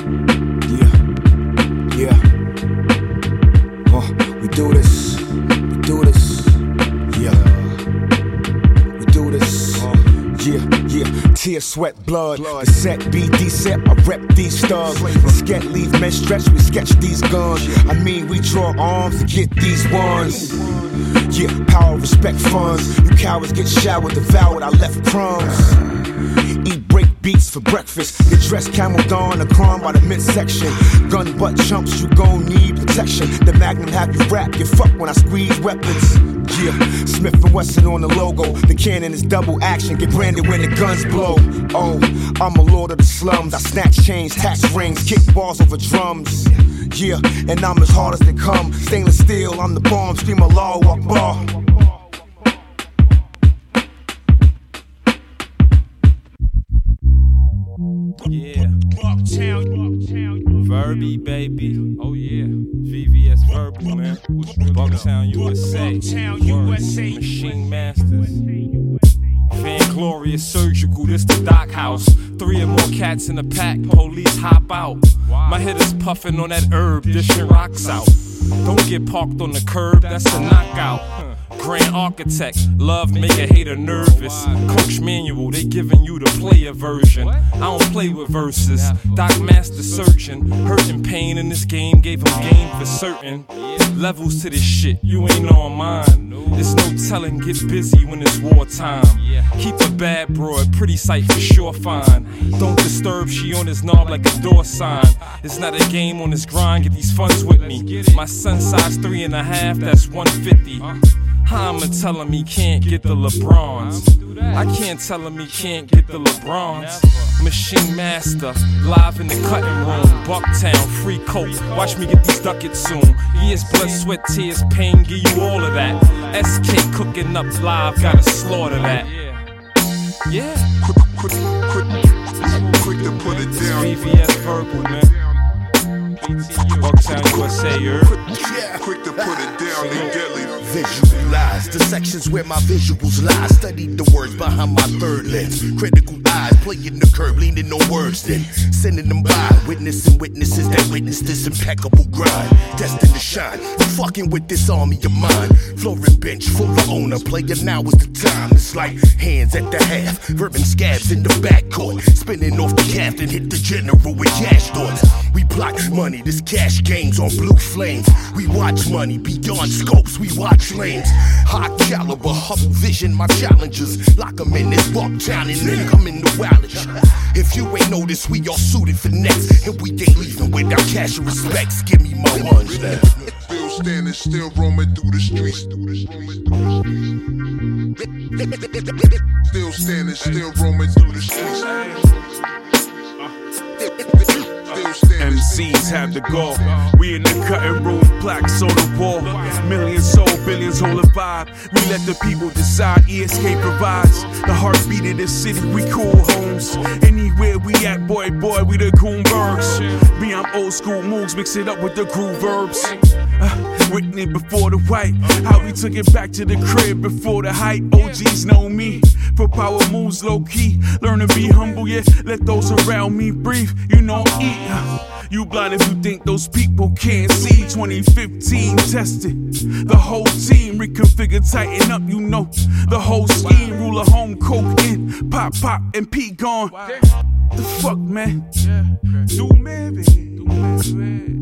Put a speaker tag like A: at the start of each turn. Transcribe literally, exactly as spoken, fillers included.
A: Yeah, yeah. Oh, we do this, we do this. Yeah, we do this. Oh. Yeah, yeah. Tear, sweat, blood. blood. The set be decent. I rep these stars. The sket leave men stretch. We sketch these guns. I mean, we draw arms to get these ones. Yeah, power, respect, funds. You cowards get showered, devoured. I left crumbs. Eat break beats for breakfast. Get dressed camel dawn, a crumb by the midsection. Gun butt chumps, you gon' need protection. The Magnum have you wrap, get fucked when I squeeze weapons. Yeah, Smith and Wesson on the logo. The cannon is double action, get branded when the guns blow. Oh, I'm a lord of the slums. I snatch chains, tax rings, kick balls over drums. Yeah, and I'm as hard as they come. Stainless steel, I'm the bomb, scream Allahu Akbar.
B: Yeah, Verby, baby. Oh yeah, V V S Verby, man. Bucktown, U S A. Machine Masters. Van Glorious Surgical, this the Doc House. Three or more cats in the pack, police hop out. My head is puffing on that herb, dishing rocks out. Don't get parked on the curb, that's a knockout. Grand architect, love make a hater nervous. Coach manual, they giving you the player version. I don't play with verses. Doc Master searching, hurting pain in this game, gave him game for certain. Levels to this shit, you ain't on mine. There's no telling, get busy when it's wartime. Keep a bad broad, pretty sight for sure fine. Don't disturb, she on his knob like a door sign. It's not a game on his grind, get these funds with me. My son size three and a half, that's one fifty. How I'ma tell him he can't get the LeBrons? I can't tell him he can't get the LeBrons. Machine Master, live in the cutting room. Bucktown, free coat, watch me get these ducats soon. Years, blood, sweat, tears, pain, give you all of that. S K cooking up live, gotta slaughter that. Yeah.
C: Quick, quick, quick, quick to put it down.
B: V V S Verbal, man. Bucktown, U S A, yeah.
C: Quick to put it down, they deadly.
D: Visualize the sections where my visuals lie. Study the words behind my third lens. Critical eyes, playing the curb, leaning on words, then sending them by. Witnessing witnesses that witness this impeccable grind. Destined to shine, fucking with this army of mine. Flooring bench full of owner, player now is the time. It's like hands at the half, verbing scabs in the backcourt. Spinning off the captain, hit the general with cash thoughts. We block money, this cash games on blue flames. We watch money beyond scopes, we watch lanes. High caliber, Hubble vision, my challengers. Lock them in this Bucktown and then come in the Wallage. If you ain't noticed, we all suited for next. And we ain't leaving without cash and respects. Give me my ones now.
C: Still standing, still roaming through the streets. Still standing, still roaming through the streets.
E: M Cs have to go. We in the cutting room, plaques on the wall. Millions sold, billions hold a vibe. We let the people decide. E S K provides the heartbeat of the city. We cool homes. Anywhere we at, boy, boy, we the Goonbergs. Me, I'm old school moves, mix it up with the groove verbs. Uh, Whitney before the white. How we took it back to the crib before the hype. O Gs know me. For power moves low key. Learn to be humble, yeah. Let those around me breathe. You know, eat. You blind if you think those people can't see. twenty fifteen tested. The whole team reconfigured, tighten up, you know. The whole scheme, ruler home, coke in. Pop, pop, and P gone. The fuck, man? Do me, baby.